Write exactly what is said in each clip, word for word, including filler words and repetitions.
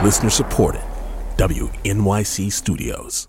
Listener supported. W N Y C Studios.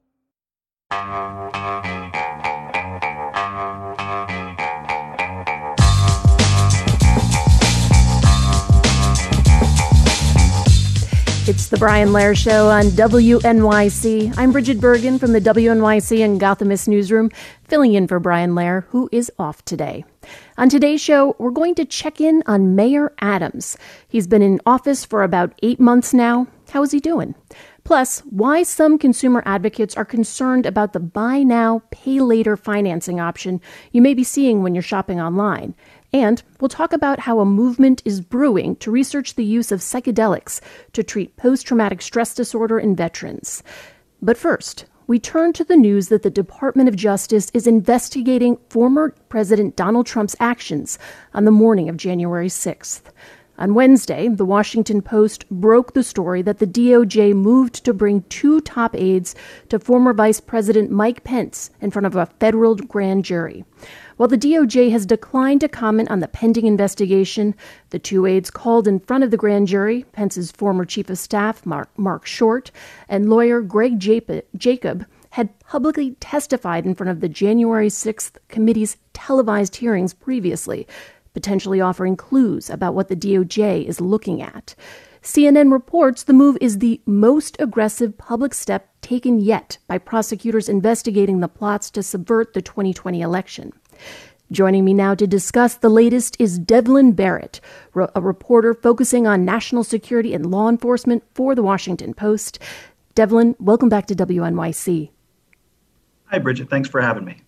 It's the Brian Lehrer Show on W N Y C. I'm Bridget Bergen from the W N Y C and Gothamist newsroom, filling in for Brian Lehrer, who is off today. On today's show, we're going to check in on Mayor Adams. He's been in office for about eight months now. How is he doing? Plus, why some consumer advocates are concerned about the buy now, pay later financing option you may be seeing when you're shopping online. And we'll talk about how a movement is brewing to research the use of psychedelics to treat post-traumatic stress disorder in veterans. But first, we turn to the news that the Department of Justice is investigating former President Donald Trump's actions on the morning of January sixth. On Wednesday, the Washington Post broke the story that the D O J moved to bring two top aides to former Vice President Mike Pence in front of a federal grand jury. While the D O J has declined to comment on the pending investigation, the two aides called in front of the grand jury, Pence's former chief of staff, Mark, Mark Short, and lawyer Greg Jacob, had publicly testified in front of the January sixth committee's televised hearings previously, potentially offering clues about what the D O J is looking at. C N N reports the move is the most aggressive public step taken yet by prosecutors investigating the plots to subvert the twenty twenty election. Joining me now to discuss the latest is Devlin Barrett, a reporter focusing on national security and law enforcement for the Washington Post. Devlin, welcome back to W N Y C. Hi, Bridget. Thanks for having me.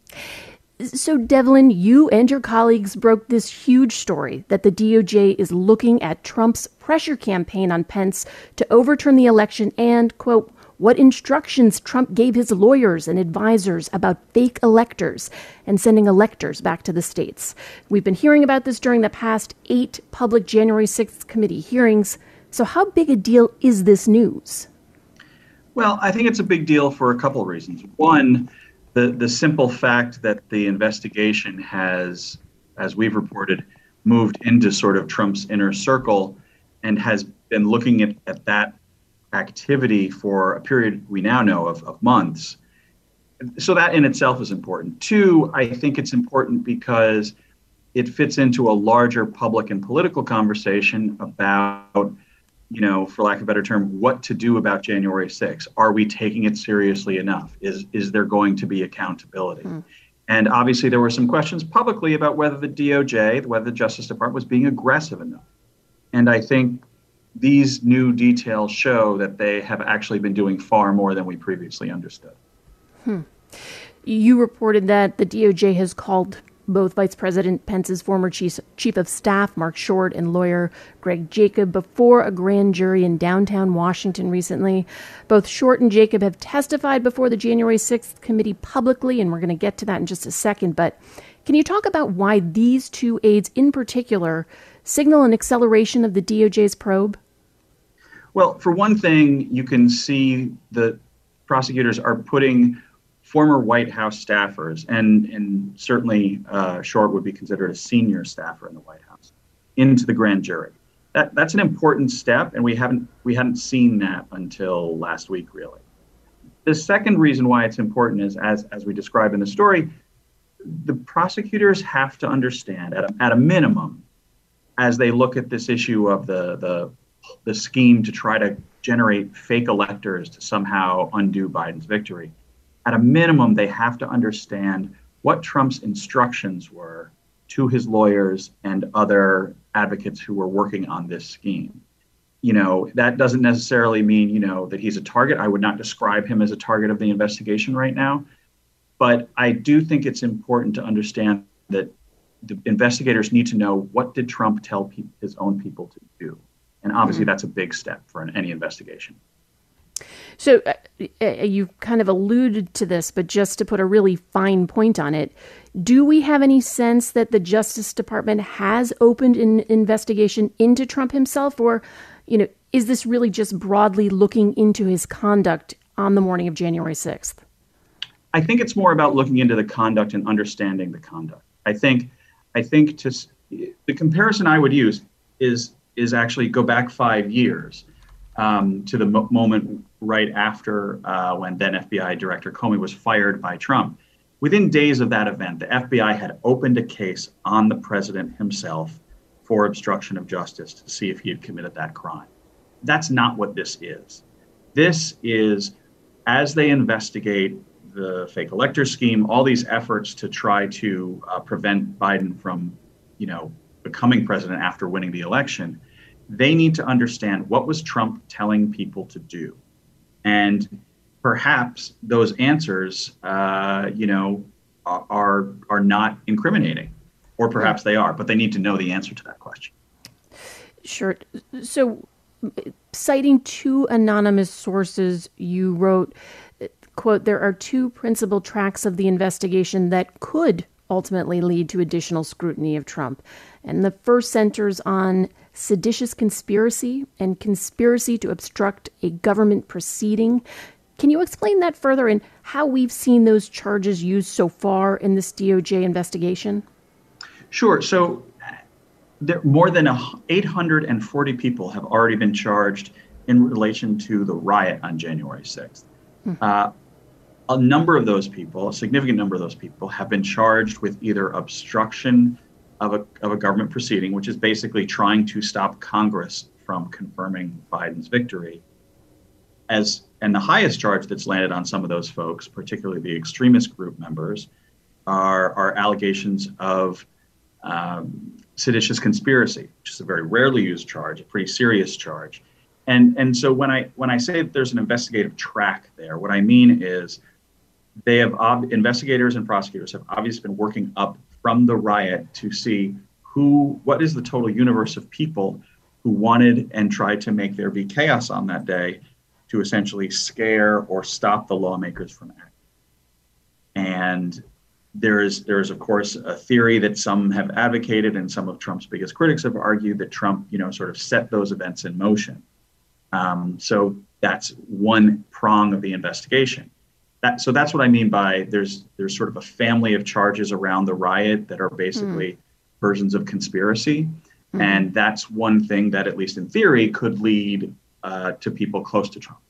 So, Devlin, you and your colleagues broke this huge story that the D O J is looking at Trump's pressure campaign on Pence to overturn the election and, quote, what instructions Trump gave his lawyers and advisors about fake electors and sending electors back to the states. We've been hearing about this during the past eight public January sixth committee hearings. So how big a deal is this news? Well, I think it's a big deal for a couple of reasons. One, the, the simple fact that the investigation has, as we've reported, moved into sort of Trump's inner circle and has been looking at, at that activity for a period we now know of, of months. So that in itself is important. Two, I think it's important because it fits into a larger public and political conversation about, you know, for lack of a better term, what to do about January sixth. Are we taking it seriously enough? Is is there going to be accountability? Hmm. And obviously there were some questions publicly about whether the D O J, whether the Justice Department was being aggressive enough. And I think these new details show that they have actually been doing far more than we previously understood. Hmm. You reported that the D O J has called both Vice President Pence's former chief, chief of staff, Mark Short, and lawyer Greg Jacob before a grand jury in downtown Washington recently. Both Short and Jacob have testified before the January sixth committee publicly, and we're going to get to that in just a second. But can you talk about why these two aides in particular signal an acceleration of the D O J's probe? Well, for one thing, you can see the prosecutors are putting former White House staffers, and, and certainly uh, Short would be considered a senior staffer in the White House, into the grand jury. That, that's an important step, and we haven't we hadn't seen that until last week, really. The second reason why it's important is, as, as we describe in the story, the prosecutors have to understand, at a, at a minimum, as they look at this issue of the the the scheme to try to generate fake electors to somehow undo Biden's victory. At a minimum, they have to understand what Trump's instructions were to his lawyers and other advocates who were working on this scheme. You know, that doesn't necessarily mean, you know, that he's a target. I would not describe him as a target of the investigation right now. But I do think it's important to understand that the investigators need to know, what did Trump tell pe- his own people to do? And obviously, mm-hmm. that's a big step for an, any investigation. So uh, you kind of alluded to this, but just to put a really fine point on it, do we have any sense that the Justice Department has opened an investigation into Trump himself? Or, you know, is this really just broadly looking into his conduct on the morning of January sixth? I think it's more about looking into the conduct and understanding the conduct. I think I think to the comparison I would use is is actually go back five years. um, to the mo- moment right after uh, when then F B I Director Comey was fired by Trump. Within days of that event, the F B I had opened a case on the president himself for obstruction of justice to see if he had committed that crime. That's not what this is. This is, as they investigate the fake elector scheme, all these efforts to try to uh, prevent Biden from, you know, becoming president after winning the election, they need to understand what was Trump telling people to do. And perhaps those answers, uh, you know, are are not incriminating, or perhaps they are, but they need to know the answer to that question. Sure. So, citing two anonymous sources, you wrote, quote, "There are two principal tracks of the investigation that could ultimately lead to additional scrutiny of Trump. And the first centers on seditious conspiracy and conspiracy to obstruct a government proceeding. Can you explain that further and how we've seen those charges used so far in this D O J investigation?" Sure. So there, more than eight hundred forty people have already been charged in relation to the riot on January sixth. Mm-hmm. Uh, a number of those people, a significant number of those people, have been charged with either obstruction of a, of a government proceeding, which is basically trying to stop Congress from confirming Biden's victory. As and the highest charge that's landed on some of those folks, particularly the extremist group members, are, are allegations of um, seditious conspiracy, which is a very rarely used charge, a pretty serious charge. And and so when I when I say that there's an investigative track there, what I mean is they have ob- investigators and prosecutors have obviously been working up from the riot to see who, what is the total universe of people who wanted and tried to make there be chaos on that day to essentially scare or stop the lawmakers from acting. And there is, there is, of course, a theory that some have advocated and some of Trump's biggest critics have argued that Trump, you know, sort of set those events in motion. Um, so that's one prong of the investigation. That, so that's what I mean by there's there's sort of a family of charges around the riot that are basically mm. versions of conspiracy. Mm-hmm. And that's one thing that, at least in theory, could lead uh, to people close to Trump.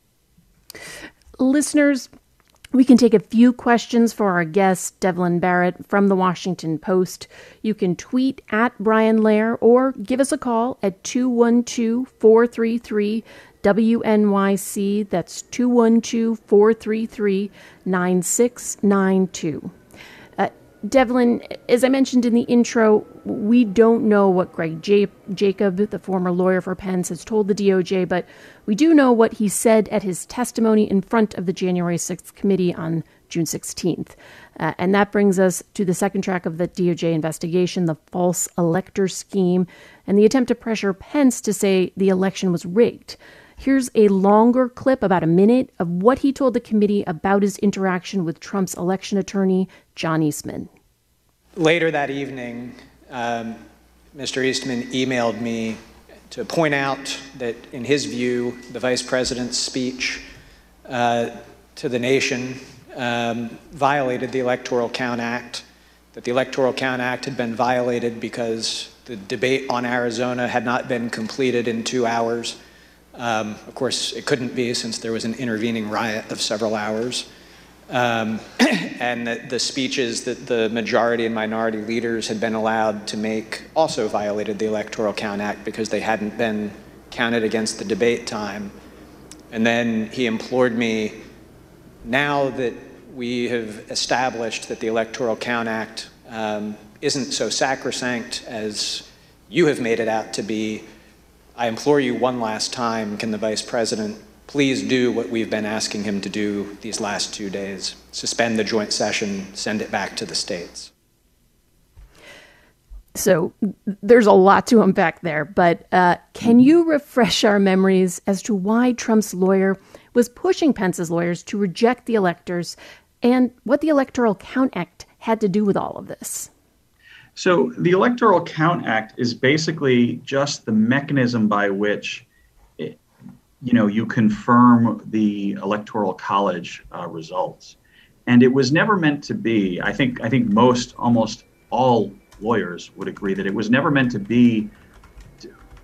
Listeners, we can take a few questions for our guest, Devlin Barrett from the Washington Post. You can tweet at Brian Lehrer or give us a call at two one two, four three three, W N Y C. That's two one two, four three three, nine six nine two. Uh, Devlin, as I mentioned in the intro, we don't know what Greg J- Jacob, the former lawyer for Pence, has told the D O J, but we do know what he said at his testimony in front of the January sixth committee on June sixteenth. Uh, and that brings us to the second track of the D O J investigation, the false elector scheme, and the attempt to pressure Pence to say the election was rigged. Here's a longer clip, about a minute, of what he told the committee about his interaction with Trump's election attorney, John Eastman. Later that evening, um, Mister Eastman emailed me to point out that, in his view, the vice president's speech uh, to the nation um, violated the Electoral Count Act, that the Electoral Count Act had been violated because the debate on Arizona had not been completed in two hours. Um, of course, it couldn't be since there was an intervening riot of several hours. Um, and that the speeches that the majority and minority leaders had been allowed to make also violated the Electoral Count Act because they hadn't been counted against the debate time. And then he implored me, now that we have established that the Electoral Count Act um, isn't so sacrosanct as you have made it out to be, I implore you one last time, can the vice president please do what we've been asking him to do these last two days? Suspend the joint session, send it back to the states. So there's a lot to unpack there, but uh, can you refresh our memories as to why Trump's lawyer was pushing Pence's lawyers to reject the electors and what the Electoral Count Act had to do with all of this? So the Electoral Count Act is basically just the mechanism by which, it, you know, you confirm the Electoral College uh, results. And it was never meant to be, I think, I think most, almost all lawyers would agree that it was never meant to be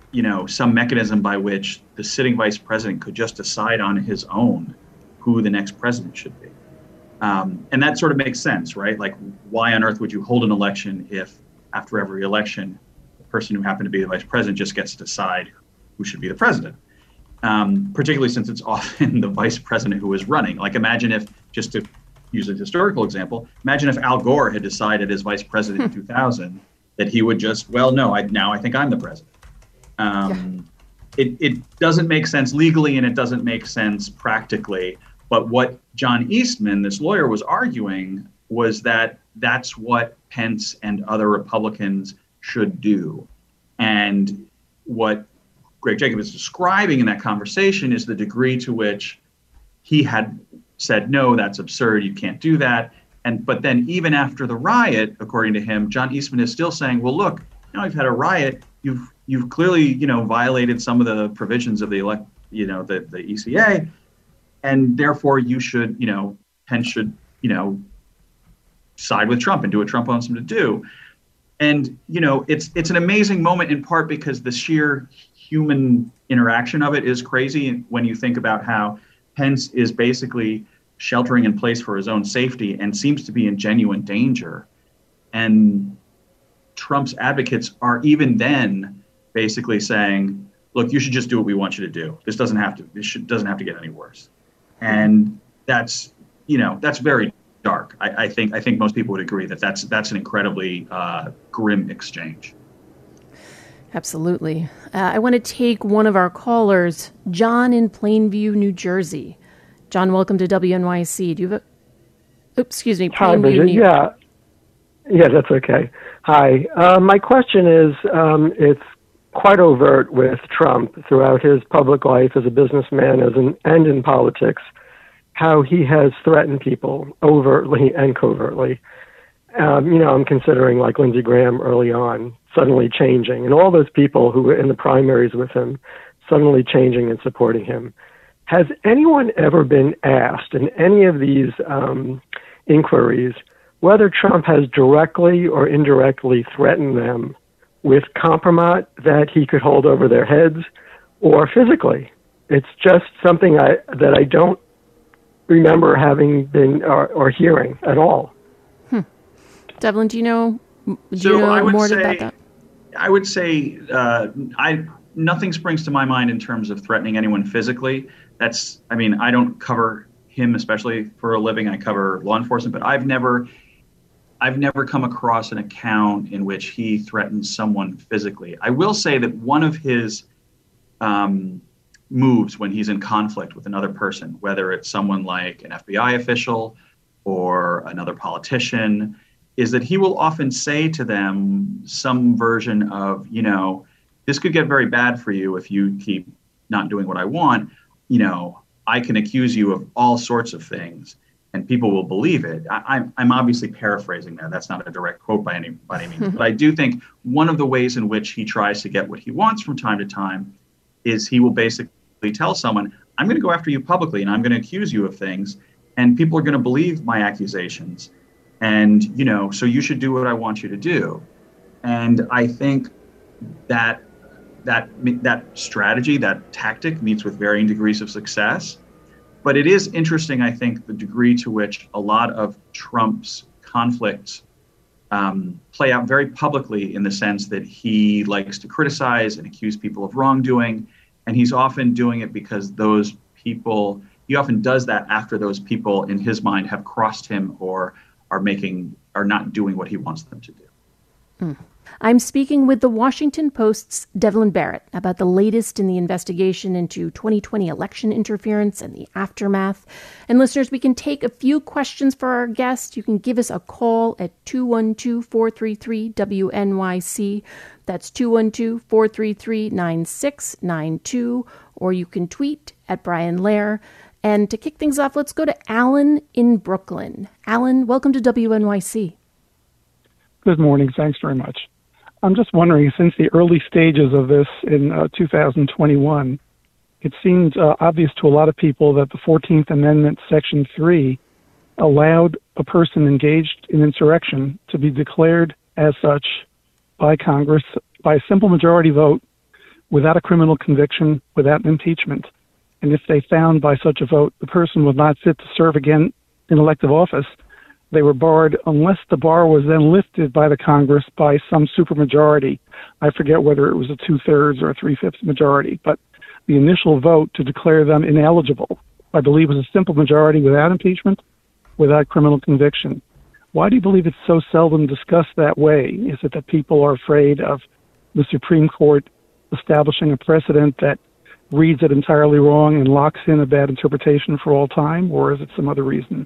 you know, some mechanism by which the sitting vice president could just decide on his own who the next president should be. Um, and that sort of makes sense, right? Like, why on earth would you hold an election if after every election, the person who happened to be the vice president just gets to decide who should be the president? Um, particularly since it's often the vice president who is running. Like, imagine if, just to use a historical example, imagine if Al Gore had decided as vice president in two thousand that he would just, well, no, I, now I think I'm the president. Um, yeah. it, it doesn't make sense legally, and it doesn't make sense practically. But what John Eastman, this lawyer, was arguing was that that's what Pence and other Republicans should do. And what Greg Jacob is describing in that conversation is the degree to which he had said, no, that's absurd, you can't do that. And but then even after the riot, according to him, John Eastman is still saying, well, look, now you've had a riot, you've you've clearly, you know, violated some of the provisions of the elect, you know, the, the E C A, and therefore you should, you know, Pence should, you know, side with Trump and do what Trump wants him to do. And, you know, it's it's an amazing moment in part because the sheer human interaction of it is crazy when you think about how Pence is basically sheltering in place for his own safety and seems to be in genuine danger. And Trump's advocates are even then basically saying, look, you should just do what we want you to do. This doesn't have to, this should, doesn't have to get any worse. And that's, you know, that's very dark. I, I think I think most people would agree that that's that's an incredibly uh, grim exchange. Absolutely. Uh, I want to take one of our callers, John in Plainview, New Jersey. John, welcome to W N Y C. Do you have a... Oops, excuse me. Hi, Plainview, Bridget. New... Yeah. Yeah, that's okay. Hi. Uh, my question is, um, it's quite overt with Trump throughout his public life as a businessman as an, and in politics, how he has threatened people overtly and covertly. Um, you know, I'm considering like Lindsey Graham early on, suddenly changing, and all those people who were in the primaries with him suddenly changing and supporting him. Has anyone ever been asked in any of these um, inquiries whether Trump has directly or indirectly threatened them with compromise that he could hold over their heads, or physically? It's just something I, that I don't remember having been or, or hearing at all. Hmm. Devlin, do you know, do so you know I would more say, about that? I would say uh, I nothing springs to my mind in terms of threatening anyone physically. That's, I mean, I don't cover him especially for a living. I cover law enforcement, but I've never, I've never come across an account in which he threatened someone physically. I will say that one of his um, moves when he's in conflict with another person, whether it's someone like an F B I official or another politician, is that he will often say to them some version of, you know, this could get very bad for you if you keep not doing what I want. You know, I can accuse you of all sorts of things and people will believe it. I, I'm, I'm obviously paraphrasing that. That's not a direct quote by any, by any means. But I do think one of the ways in which he tries to get what he wants from time to time is he will basically tell someone, I'm going to go after you publicly and I'm going to accuse you of things and people are going to believe my accusations. And, you know, so you should do what I want you to do. And I think that that that strategy, that tactic meets with varying degrees of success. But it is interesting, I think, the degree to which a lot of Trump's conflicts um, play out very publicly in the sense that he likes to criticize and accuse people of wrongdoing. And he's often doing it because those people, he often does that after those people in his mind have crossed him or are making, are not doing what he wants them to do. Mm. I'm speaking with the Washington Post's Devlin Barrett about the latest in the investigation into twenty twenty election interference and the aftermath. And listeners, we can take a few questions for our guest. You can give us a call at two one two, four three three, W N Y C. That's two one two, four three three, nine six nine two. Or you can tweet at Brian Lehrer. And to kick things off, let's go to Alan in Brooklyn. Alan, welcome to W N Y C. Good morning. Thanks very much. I'm just wondering, since the early stages of this in uh, two thousand twenty-one, it seems uh, obvious to a lot of people that the fourteenth Amendment, Section three, allowed a person engaged in insurrection to be declared as such by Congress by a simple majority vote without a criminal conviction, without an impeachment. And if they found by such a vote the person was not fit to serve again in elective office, they were barred unless the bar was then lifted by the Congress by some supermajority. I forget whether it was a two-thirds or a three-fifths majority, but the initial vote to declare them ineligible, I believe, was a simple majority without impeachment, without criminal conviction. Why do you believe it's so seldom discussed that way? Is it that people are afraid of the Supreme Court establishing a precedent that reads it entirely wrong and locks in a bad interpretation for all time, or is it some other reason?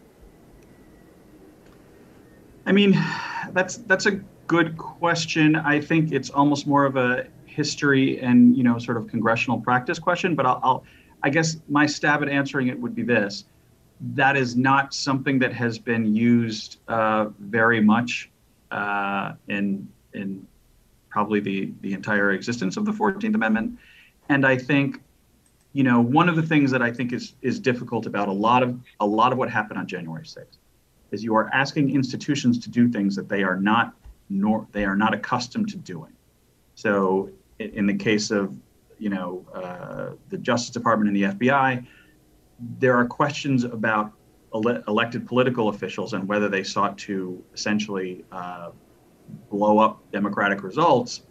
I mean, that's that's a good question. I think it's almost more of a history and, you know, sort of congressional practice question, but I'll, I'll I guess my stab at answering it would be this. That is not something that has been used uh, very much uh, in in probably the, the entire existence of the fourteenth Amendment. And I think, you know, one of the things that I think is is difficult about a lot of a lot of what happened on January sixth is you are asking institutions to do things that they are not nor they are not accustomed to doing. So in, in the case of, you know, uh, the Justice Department and the F B I, there are questions about ele- elected political officials and whether they sought to essentially uh, blow up democratic results.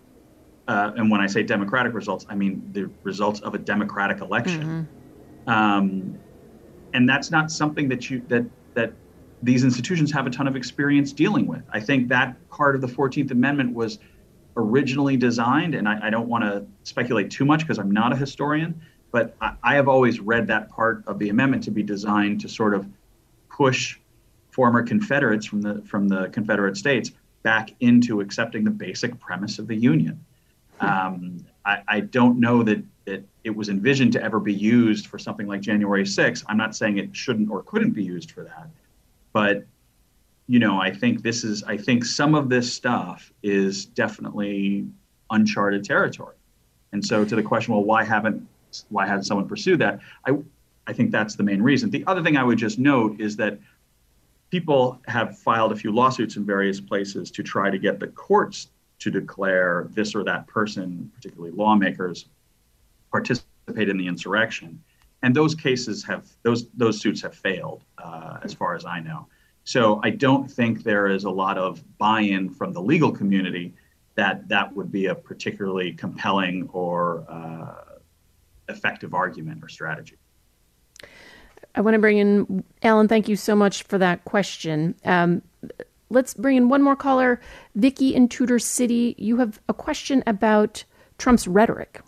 Uh, and when I say democratic results, I mean the results of a democratic election. Mm-hmm. Um, and that's not something that you that that these institutions have a ton of experience dealing with. I think that part of the fourteenth Amendment was originally designed, and I, I don't want to speculate too much because I'm not a historian, but I, I have always read that part of the amendment to be designed to sort of push former Confederates from the from the Confederate States back into accepting the basic premise of the Union. Um, I, I don't know that, that it was envisioned to ever be used for something like January sixth. I'm not saying it shouldn't or couldn't be used for that. But, you know, I think this is, I think some of this stuff is definitely uncharted territory. And so to the question, well, why haven't, why hasn't someone pursued that? I, I think that's the main reason. The other thing I would just note is that people have filed a few lawsuits in various places to try to get the courts to declare this or that person, particularly lawmakers, participated in the insurrection. And those cases have, those those suits have failed, uh, as far as I know. So I don't think there is a lot of buy-in from the legal community that that would be a particularly compelling or uh, effective argument or strategy. I want to bring in, Alan, thank you so much for that question. Um, let's bring in one more caller. Vicky in Tudor City, you have a question about Trump's rhetoric.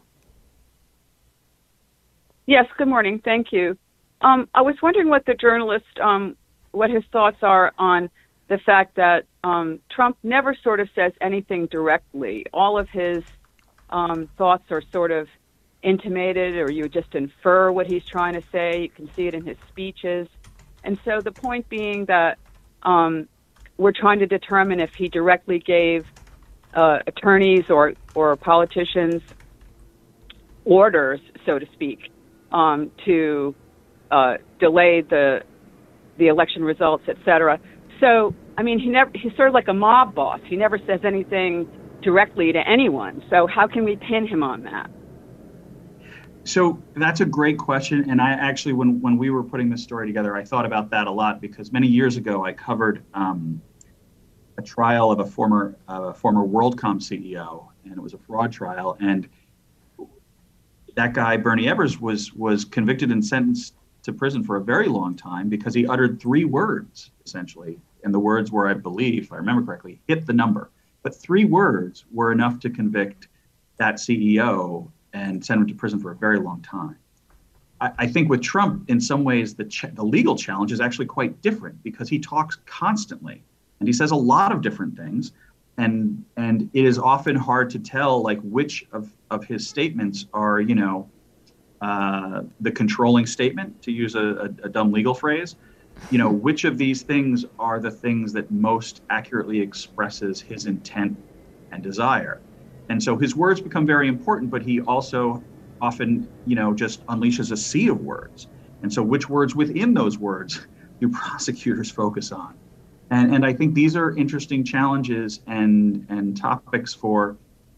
Yes, good morning. Thank you. Um, I was wondering what the journalist, um, what his thoughts are on the fact that um, Trump never sort of says anything directly. All of his um, thoughts are sort of intimated, or you just infer what he's trying to say. You can see it in his speeches. And so the point being that um, we're trying to determine if he directly gave uh, attorneys or, or politicians orders, so to speak, Um, to uh, delay the the election results, et cetera. So, I mean, he never he's sort of like a mob boss. He never says anything directly to anyone. So how can we pin him on that? So that's a great question. And I actually, when, when we were putting this story together, I thought about that a lot because many years ago, I covered um, a trial of a former uh, former WorldCom C E O, and it was a fraud trial. And that guy, Bernie Ebbers, was was convicted and sentenced to prison for a very long time because he uttered three words, essentially. And the words were, I believe, if I remember correctly, hit the number. But three words were enough to convict that C E O and send him to prison for a very long time. I, I think with Trump, in some ways, the, ch- the legal challenge is actually quite different because he talks constantly and he says a lot of different things. And and it is often hard to tell, like, which of, of his statements are, you know, uh, the controlling statement, to use a, a, a dumb legal phrase. You know, which of these things are the things that most accurately expresses his intent and desire. And so his words become very important, but he also often, you know, just unleashes a sea of words. And so which words within those words do prosecutors focus on? And, and I think these are interesting challenges and, and topics for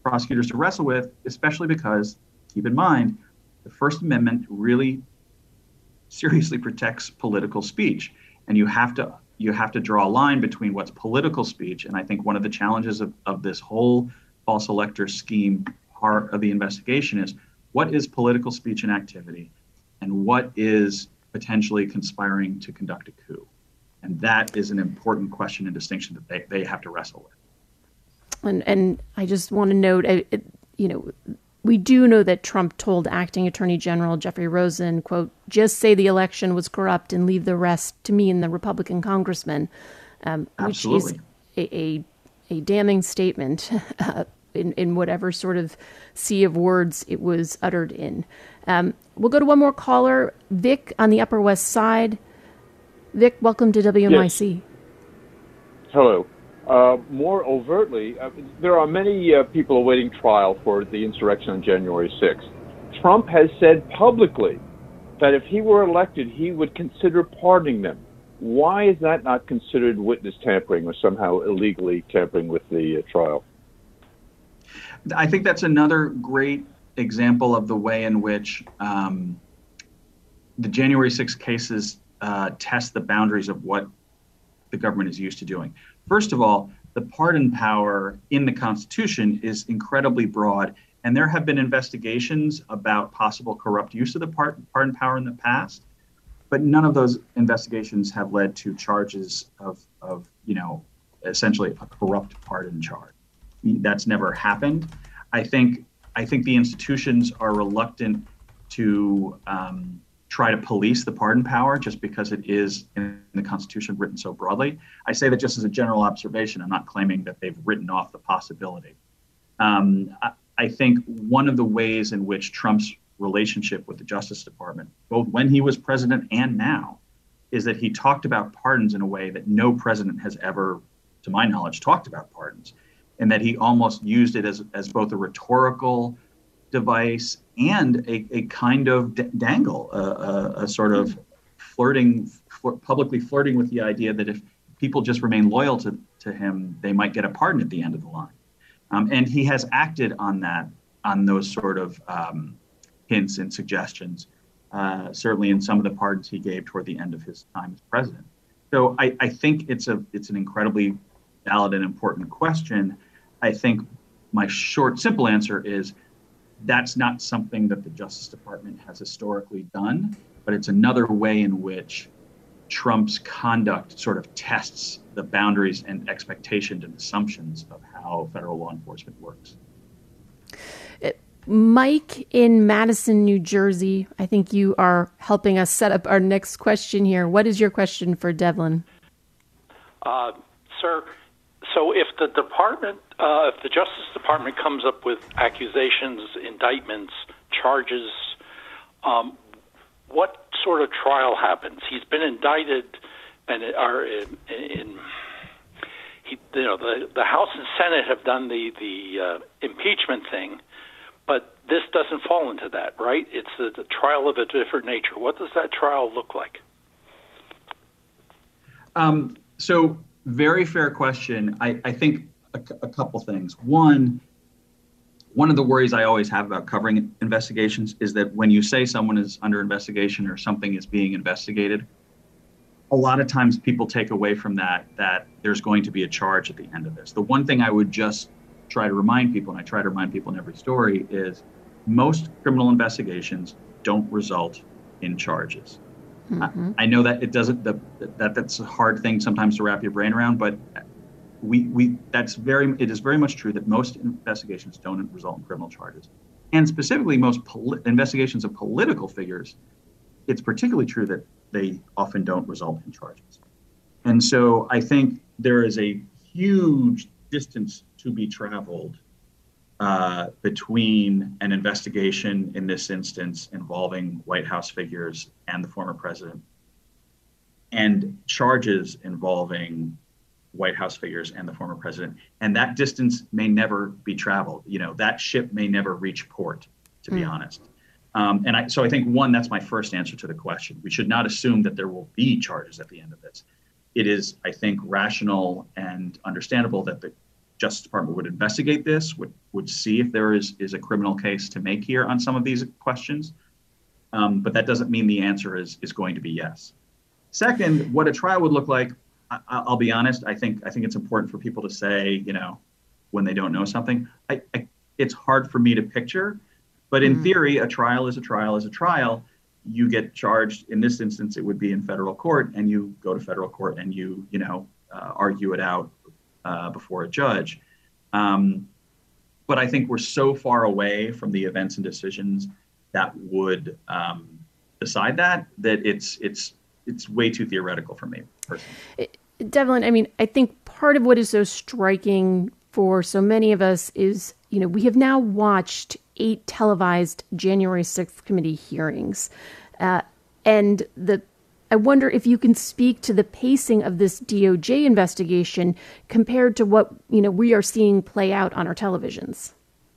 prosecutors to wrestle with, especially because, keep in mind, the First Amendment really seriously protects political speech. And you have to you have to draw a line between what's political speech. And I think one of the challenges of, of this whole false elector scheme part of the investigation is what is political speech and activity and what is potentially conspiring to conduct a coup. And that is an important question and distinction that they, they have to wrestle with. And and I just want to note, it, you know, we do know that Trump told acting Attorney General Jeffrey Rosen, quote, just say the election was corrupt and leave the rest to me and the Republican congressman, um, which is a, a, a damning statement uh, in, in whatever sort of sea of words it was uttered in. Um, we'll go to one more caller, Vic on the Upper West Side. Vic, welcome to W N Y C. Yes. Hello. Uh, more overtly, uh, there are many uh, people awaiting trial for the insurrection on January sixth. Trump has said publicly that if he were elected, he would consider pardoning them. Why is that not considered witness tampering or somehow illegally tampering with the uh, trial? I think that's another great example of the way in which um, the January sixth cases uh, test the boundaries of what the government is used to doing. First of all, the pardon power in the Constitution is incredibly broad, and there have been investigations about possible corrupt use of the pardon power in the past, but none of those investigations have led to charges of, of you know, essentially a corrupt pardon charge. That's never happened. I think I think the institutions are reluctant to um, try to police the pardon power just because it is in the Constitution written so broadly. I say that just as a general observation. I'm not claiming that they've written off the possibility. Um, I, I think one of the ways in which Trump's relationship with the Justice Department, both when he was president and now, is that he talked about pardons in a way that no president has ever, to my knowledge, talked about pardons, and that he almost used it as, as both a rhetorical device and a, a kind of d- dangle, a, a, a sort of flirting, fl- publicly flirting with the idea that if people just remain loyal to, to him, they might get a pardon at the end of the line. Um, and he has acted on that, on those sort of um, hints and suggestions, uh, certainly in some of the pardons he gave toward the end of his time as president. So I, I think it's a it's an incredibly valid and important question. I think my short, simple answer is that's not something that the Justice Department has historically done, but it's another way in which Trump's conduct sort of tests the boundaries and expectations and assumptions of how federal law enforcement works. Mike in Madison, New Jersey, I think you are helping us set up our next question here. What is your question for Devlin? Uh, sir, so if the department, uh, if the Justice Department comes up with accusations, indictments, charges, um, what sort of trial happens? He's been indicted, and are in, in he, you know, the the House and Senate have done the the uh, impeachment thing, but this doesn't fall into that, right? It's the, the trial of a different nature. What does that trial look like? Um, so, very fair question. I, I think a, a couple things. One, one of the worries I always have about covering investigations is that when you say someone is under investigation or something is being investigated, a lot of times people take away from that that there's going to be a charge at the end of this. The one thing I would just try to remind people, and I try to remind people in every story, is most criminal investigations don't result in charges. Mm-hmm. I, I know that it doesn't, the, that that's a hard thing sometimes to wrap your brain around, but we we that's very, it is very much true that most investigations don't result in criminal charges. And specifically most poli- investigations of political figures, it's particularly true that they often don't result in charges. And so I think there is a huge distance to be traveled uh, between an investigation in this instance involving White House figures and the former president and charges involving White House figures and the former president. And that distance may never be traveled. You know, that ship may never reach port, to mm. be honest. Um, and I, so I think, one, that's my first answer to the question. We should not assume that there will be charges at the end of this. It is, I think, rational and understandable that the Justice Department would investigate this, would would see if there is, is a criminal case to make here on some of these questions. Um, but that doesn't mean the answer is is going to be yes. Second, what a trial would look like, I, I'll be honest, I think I think it's important for people to say, you know, when they don't know something. I, I, it's hard for me to picture, but in mm-hmm. theory, a trial is a trial is a trial. You get charged. In this instance, it would be in federal court, and you go to federal court and you, you know, uh, argue it out uh, before a judge. Um, but I think we're so far away from the events and decisions that would um, decide that that it's it's it's way too theoretical for me personally. Devlin, I mean, I think part of what is so striking for so many of us is, you know, we have now watched eight televised January sixth committee hearings. Uh, and the I wonder if you can speak to the pacing of this D O J investigation compared to what, you know, we are seeing play out on our televisions.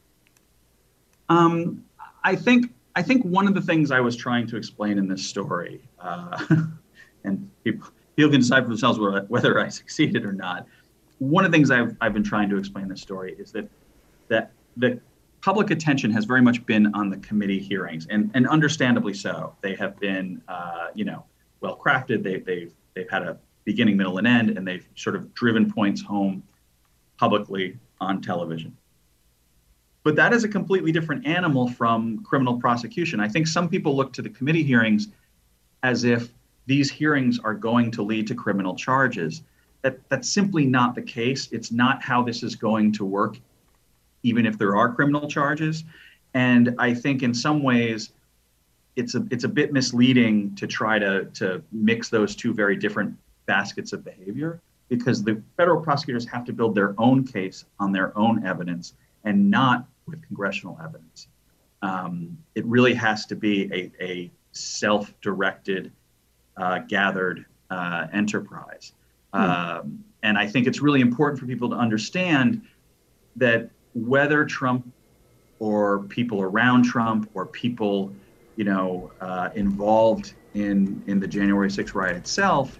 Um, I think I think one of the things I was trying to explain in this story, uh, and people, people can decide for themselves whether, whether I succeeded or not. One of the things I've I've been trying to explain in this story is that that the public attention has very much been on the committee hearings, and, and understandably so. They have been, uh, you know, well crafted. They, they've they've had a beginning, middle, and end, and they've sort of driven points home publicly on television. But that is a completely different animal from criminal prosecution. I think some people look to the committee hearings as if these hearings are going to lead to criminal charges. That that's simply not the case. It's not how this is going to work, even if there are criminal charges. And I think in some ways, it's a it's a bit misleading to try to, to mix those two very different baskets of behavior, because the federal prosecutors have to build their own case on their own evidence and not with congressional evidence. Um, it really has to be a, a self-directed, uh, gathered uh, enterprise. Hmm. Um, and I think it's really important for people to understand that whether Trump or people around Trump or people, you know, uh, involved in, in the January sixth riot itself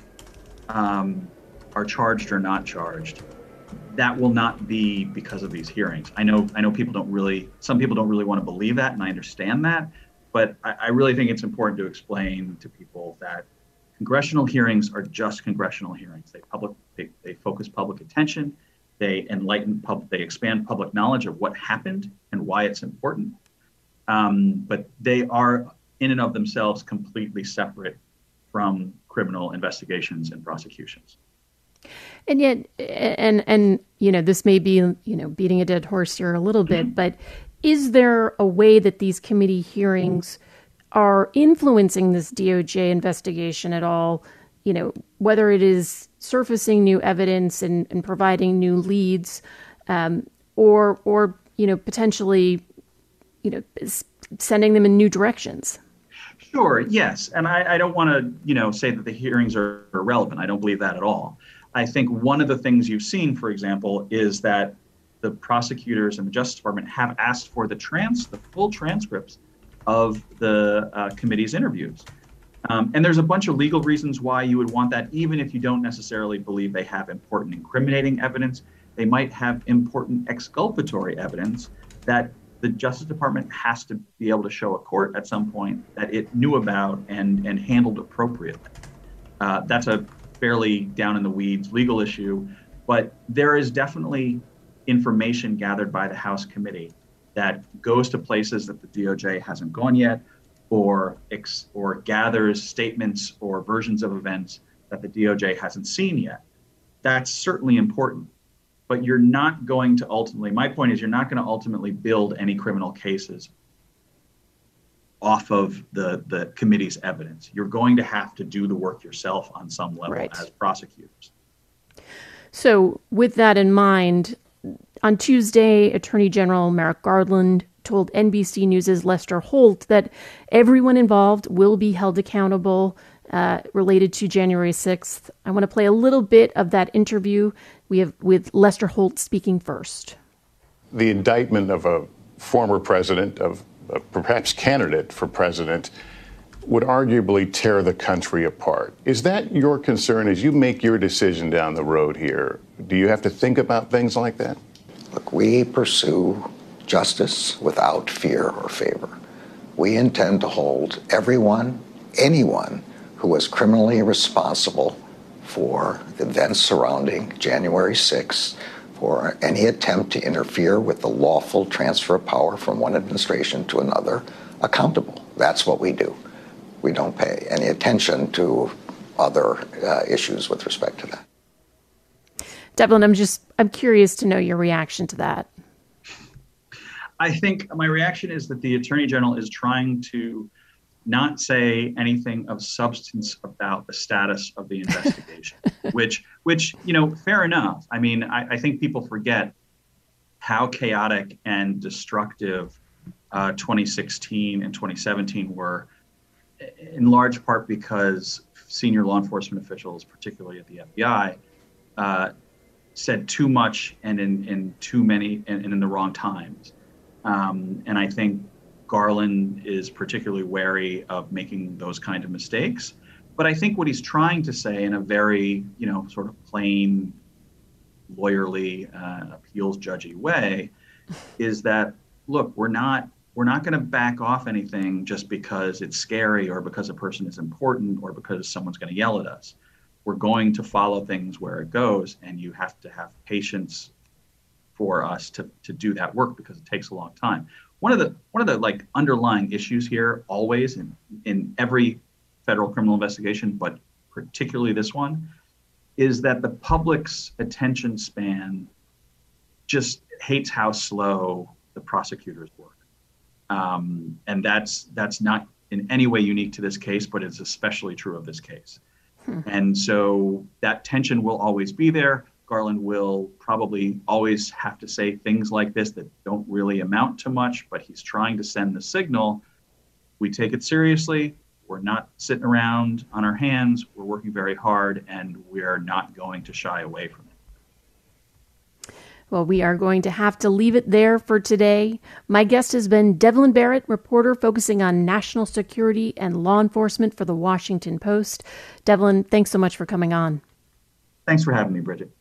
um, are charged or not charged, that will not be because of these hearings. I know I know people don't really, some people don't really want to believe that, and I understand that, but I, I really think it's important to explain to people that congressional hearings are just congressional hearings. They public they, they focus public attention. They enlighten public, they expand public knowledge of what happened and why it's important. Um, but they are in and of themselves completely separate from criminal investigations and prosecutions. And yet, and, and, you know, this may be, you know, beating a dead horse here a little bit, but is there a way that these committee hearings are influencing this D O J investigation at all? You know, whether it is surfacing new evidence and, and providing new leads, um, or, or, you know, potentially, you know, sending them in new directions. Sure. Yes. And I, I don't want to, you know, say that the hearings are irrelevant. I don't believe that at all. I think one of the things you've seen, for example, is that the prosecutors and the Justice Department have asked for the trans, the full transcripts of the uh, committee's interviews. Um, and there's a bunch of legal reasons why you would want that, even if you don't necessarily believe they have important incriminating evidence. They might have important exculpatory evidence that the Justice Department has to be able to show a court at some point that it knew about and, and handled appropriately. Uh, that's a fairly down in the weeds legal issue, but there is definitely information gathered by the House committee that goes to places that the D O J hasn't gone yet, or ex, or gathers statements or versions of events that the D O J hasn't seen yet. That's certainly important, but you're not going to ultimately, my point is you're not going to ultimately build any criminal cases off of the, the committee's evidence. You're going to have to do the work yourself on some level right. as prosecutors. So with that in mind, on Tuesday, Attorney General Merrick Garland told N B C News' Lester Holt that everyone involved will be held accountable uh, related to January sixth. I want to play a little bit of that interview we have with Lester Holt speaking first. The indictment of a former president, of a perhaps candidate for president, would arguably tear the country apart. Is that your concern as you make your decision down the road here? Do you have to think about things like that? Look, we pursue justice without fear or favor. We intend to hold everyone, anyone who was criminally responsible for events surrounding January sixth, for any attempt to interfere with the lawful transfer of power from one administration to another, accountable. That's what we do. We don't pay any attention to other uh, issues with respect to that. Devlin, I'm just, I'm curious to know your reaction to that. I think my reaction is that the Attorney General is trying to not say anything of substance about the status of the investigation, which, which, you know, fair enough. I mean, I, I think people forget how chaotic and destructive uh, twenty sixteen and twenty seventeen were, in large part because senior law enforcement officials, particularly at the F B I, uh, said too much and in, in too many and, and in the wrong times. Um, and I think Garland is particularly wary of making those kind of mistakes. But I think what he's trying to say in a very, you know, sort of plain, lawyerly, uh, appeals judgy way is that, look, we're not we're not going to back off anything just because it's scary or because a person is important or because someone's going to yell at us. We're going to follow things where it goes, and you have to have patience for us to, to do that work because it takes a long time. One of the one of the like underlying issues here, always in, in every federal criminal investigation, but particularly this one, is that the public's attention span just hates how slow the prosecutors work. Um, and that's that's not in any way unique to this case, but it's especially true of this case. Hmm. And so that tension will always be there. Garland will probably always have to say things like this that don't really amount to much, but he's trying to send the signal. We take it seriously. We're not sitting around on our hands. We're working very hard, and we're not going to shy away from it. Well, we are going to have to leave it there for today. My guest has been Devlin Barrett, reporter focusing on national security and law enforcement for the Washington Post. Devlin, thanks so much for coming on. Thanks for having me, Bridget.